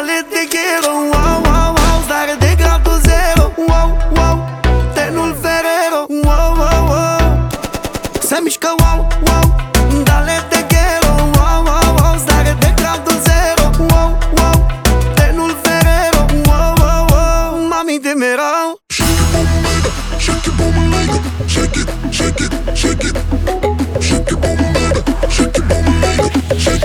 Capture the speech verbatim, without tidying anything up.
Dale te quiero, wow, wow, wow. Stare de gradul zero, wow, wow. Tenul Ferrero, wow, wow, wow. Se mișcă, wow, wow. Dale te quiero, wow, wow, wow. Stare de gradul zero, wow, wow. Tenul Ferrero, wow, wow, wow. Mami de merau. Shake it, boom, baby. Shake it, shake it, shake it. Shake it, boom, baby. Shake it, boom, baby. Shake